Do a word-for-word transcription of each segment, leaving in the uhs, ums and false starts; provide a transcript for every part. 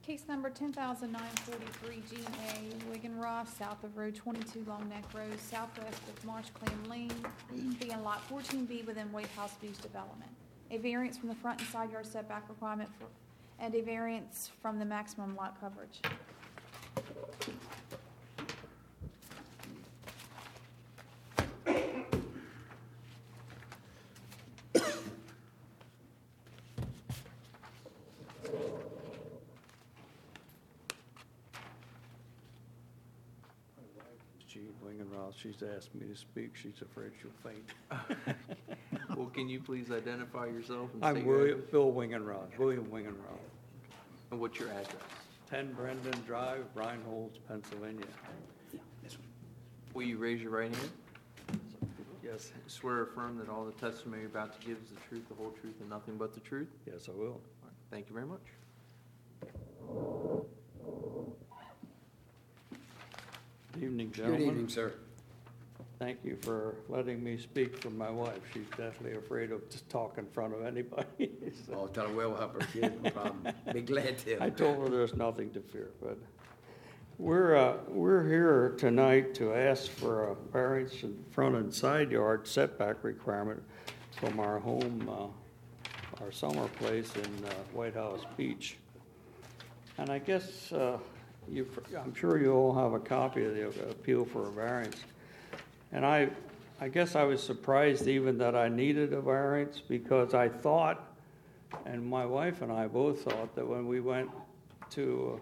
Case number ten thousand nine forty-three, G and A, Wigan Ross, south of Road twenty-two, Long Neck Road, southwest of Marsh Clam Lane, being Lot fourteen B within White House Beach Development. A variance from the front and side yard setback requirement for, and a variance from the maximum lot coverage. She's asked me to speak. She's afraid she'll faint. Well, can you please identify yourself and I'm state your William, address? Bill Wingenrod, William Wingenrod, And what's your address? ten Brendan Drive, Reinholds, Pennsylvania. Will you raise your right hand? Yes, Swear or affirm that all the testimony you're about to give is the truth, the whole truth, and nothing but the truth? yes, I will. All right. Thank you very much. Good evening, Good gentlemen. evening, sir. Thank you for letting me speak for my wife. She's definitely afraid of just talking in front of anybody. So Oh, tell her we'll help her, kid, no problem. Be glad to. I told her there's nothing to fear, but we're, uh, we're here tonight to ask for a variance in front and side yard setback requirement from our home, uh, our summer place in uh, White House Beach. And I guess uh, you, I'm sure you all have a copy of the appeal for a variance. And I, I guess I was surprised even that I needed a variance, because I thought, and my wife and I both thought, that when we went to,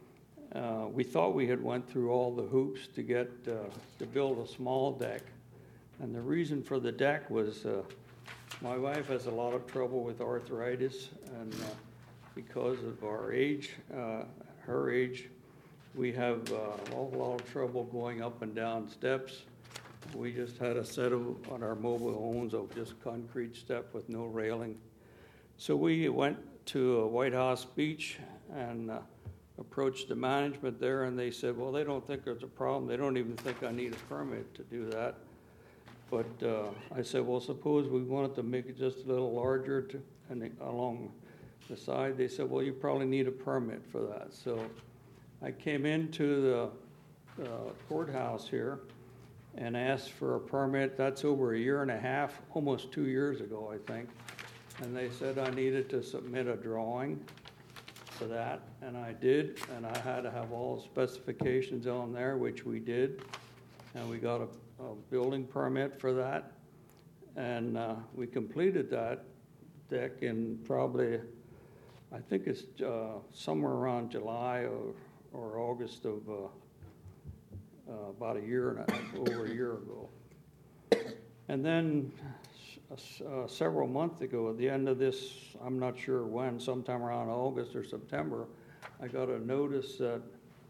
uh, we thought we had went through all the hoops to get, uh, to build a small deck. And the reason for the deck was uh, my wife has a lot of trouble with arthritis, and uh, because of our age, uh, her age, we have uh, a whole lot of trouble going up and down steps. We just had a set of, on our mobile homes, of just concrete step with no railing. So we went to White House Beach and uh, approached the management there, and they said, well, they don't think there's a problem. They don't even think I need a permit to do that. But uh, I said, well, suppose we wanted to make it just a little larger to, and along the side. They said, well, you probably need a permit for that. So I came into the uh, courthouse here and asked for a permit. That's over a year and a half, almost two years ago, I think. And they said I needed to submit a drawing for that, and I did, and I had to have all the specifications on there, which we did, and we got a, a building permit for that, and uh, we completed that deck in probably, I think it's uh, somewhere around July or, or August of uh, Uh, about a year and a half, over a year ago. And then uh, several months ago, at the end of this, I'm not sure when, sometime around August or September, I got a notice that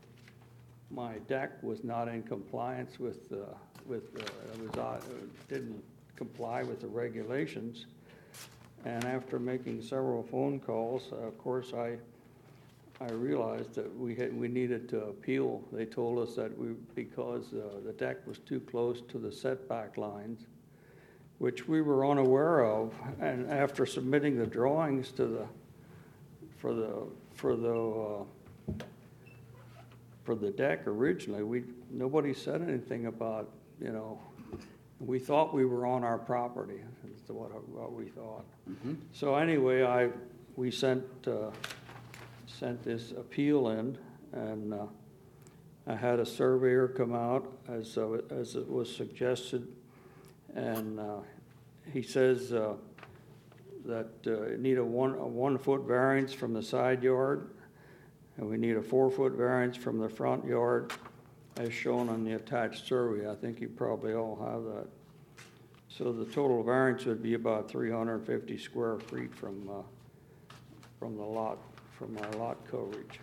my deck was not in compliance with, uh, with uh, it was, uh, didn't comply with the regulations. And after making several phone calls, uh, of course, I I realized that we had, we needed to appeal. They told us that we, because uh, the deck was too close to the setback lines, which we were unaware of. And after submitting the drawings to the, for the, for the, uh, for the deck originally, we, nobody said anything about, you know, we thought we were on our property. That's what, what we thought. Mm-hmm. So anyway, I, we sent, uh, sent this appeal in, and uh, I had a surveyor come out as uh, as it was suggested, and uh, he says uh, that uh, need a one a one foot variance from the side yard, and we need a four foot variance from the front yard, as shown on the attached survey. I think you probably all have that. So the total variance would be about three hundred fifty square feet from uh, from the lot. From our lot coverage.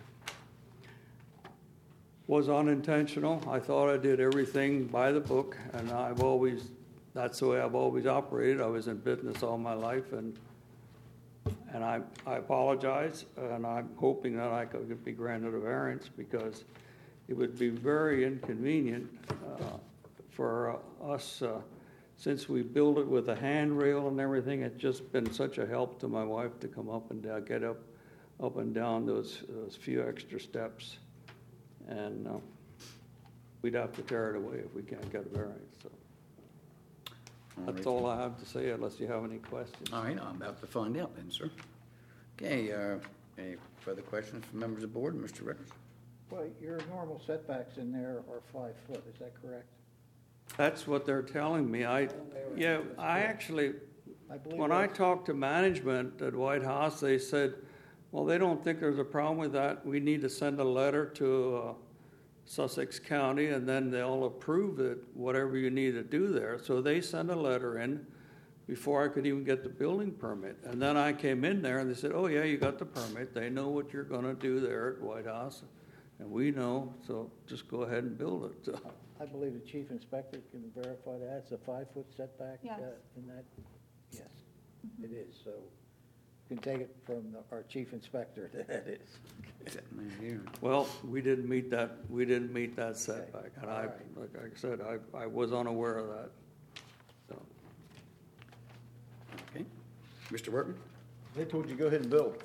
Was unintentional. I thought I did everything by the book, and I've always, that's the way I've always operated. I was in business all my life, and and I, I apologize, and I'm hoping that I could be granted a variance, because it would be very inconvenient uh, for uh, us, uh, since we built it with a handrail and everything. It's just been such a help to my wife to come up and uh, get up up and down those, those few extra steps. And uh, we'd have to tear it away if we can't get a variance, so. All That's right. all I have to say unless you have any questions. All right, I'm about to find out then, sir. Okay, uh, any further questions from members of the board? Mister Rickers? Well, your normal setbacks in there are five foot, is that correct? That's what they're telling me. I, yeah, I actually, I believe when I that's- talked to management at White House, they said, well, they don't think there's a problem with that. We need to send a letter to uh, Sussex County, and then they'll approve it, whatever you need to do there. So they sent a letter in before I could even get the building permit. And then I came in there, and they said, oh, yeah, you got the permit. They know what you're going to do there at White House, and we know, so just go ahead and build it. So, I believe the chief inspector can verify that, it's a five-foot setback? Yes. uh, In that, yes, it is, so you can take it from the- our chief inspector that it is. Sitting right here. well, we didn't meet that, we didn't meet that setback. And I, All right. like I said, I, I was unaware of that. So, Okay. Mister Workman? They told you go ahead and build.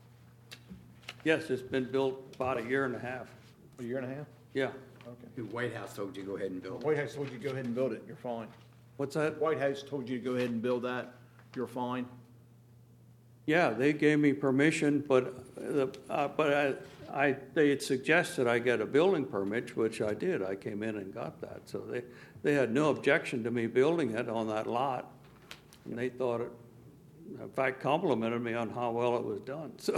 yes, it's been built about a year and a half. A year and a half? Yeah. Okay. The White House told you go ahead and build. White House told you go ahead and build it, you're fine. What's that? White House told you to go ahead and build that, you're fine. Yeah, they gave me permission, but, the, uh, but I, I, they had suggested I get a building permit, which I did. I came in and got that. So they, they had no objection to me building it on that lot. And they thought it, in fact, complimented me on how well it was done, so.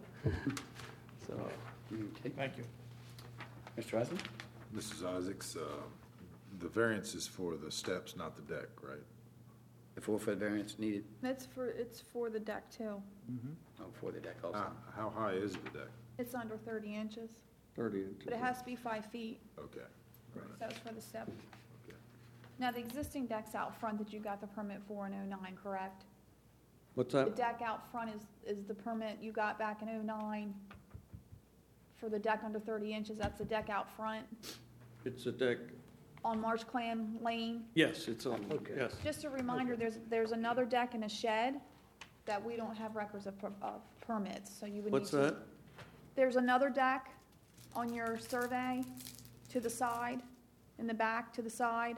So, Okay. Thank you. Mister Hudson? Missus Isaacs, uh, the variance is for the steps, not the deck, right? The four-foot variance needed It's for, it's for the deck too. oh, for the deck also. How, how high is the deck? It's under thirty inches, thirty inches. but it has to be five feet, Okay, so it's for the step. okay. Now, the existing deck's out front that you got the permit for in oh nine, correct? What's The that? deck out front is, is the permit you got back in oh nine for the deck under thirty inches, that's the deck out front It's a deck. on Marsh Clan Lane. Yes, it's on, Okay. yes. Just a reminder, there's, there's another deck and a shed that we don't have records of, per- of permits, so you would need What's to. that? There's another deck on your survey to the side, in the back to the side.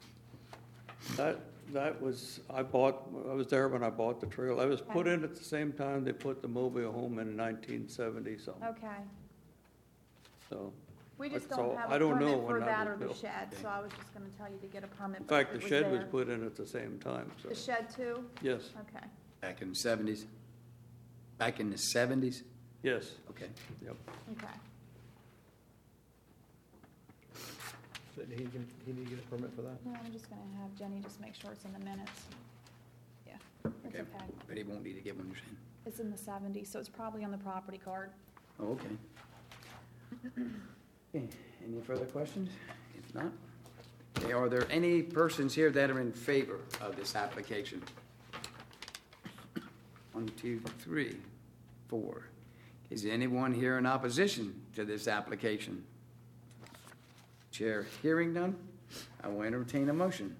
That, that was, I bought, I was there when I bought the trail. I was put in at the same time they put the mobile home in nineteen seventy something, Okay. so. We just That's all. don't have I a don't know permit when for that that was or the built. shed, so I was just gonna tell you to get a permit. In but fact, the it was shed was there. put in at the same time, so, The shed too? yes, Okay. Back in the seventies? Back in the seventies? yes, Okay. yep. Okay. So he can, he need to get a permit for that? No, I'm just gonna have Jenny just make sure it's in the minutes. Yeah, it's Okay. okay. But he won't need to get one, you're saying? It's in the seventies, so it's probably on the property card. Oh, okay. Okay, any further questions? If not, okay, are there any persons here that are in favor of this application? One, two, three, four. Is there anyone here in opposition to this application? Chair hearing none, I will entertain a motion.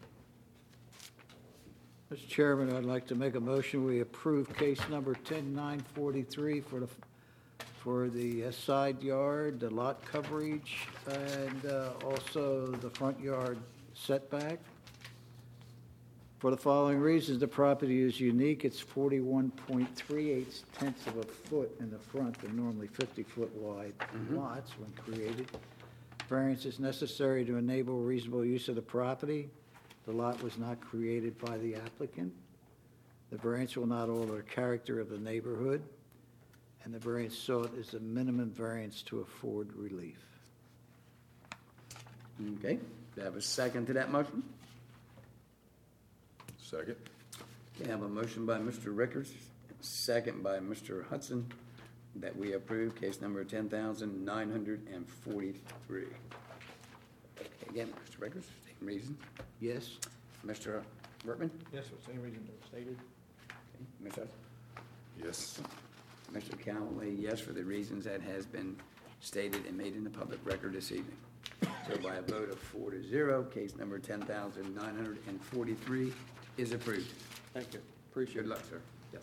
Mister Chairman, I'd like to make a motion, we approve case number ten nine forty-three for the, for the uh, side yard, the lot coverage, and uh, also the front yard setback. For the following reasons, the property is unique, it's forty-one point three eight tenths of a foot in the front, and normally fifty-foot wide lots when created. Variance is necessary to enable reasonable use of the property. The lot was not created by the applicant. The variance will not alter the character of the neighborhood, and the variance sought is the minimum variance to afford relief. Okay, do I have a second to that motion? Second? Okay, I have a motion by Mister Rickers, second by Mister Hudson, that we approve case number ten thousand nine hundred and forty-three. Okay, again, Mister Rickers, same reason. Yes? Mister Workman? Yes, for the same reason that was stated. Okay, Mister Hudson? Yes. Mister Callaway, yes, for the reasons that has been stated and made in the public record this evening. So by a vote of four to zero, case number ten thousand nine hundred and forty-three is approved. Thank you, appreciate Good it. luck, sir.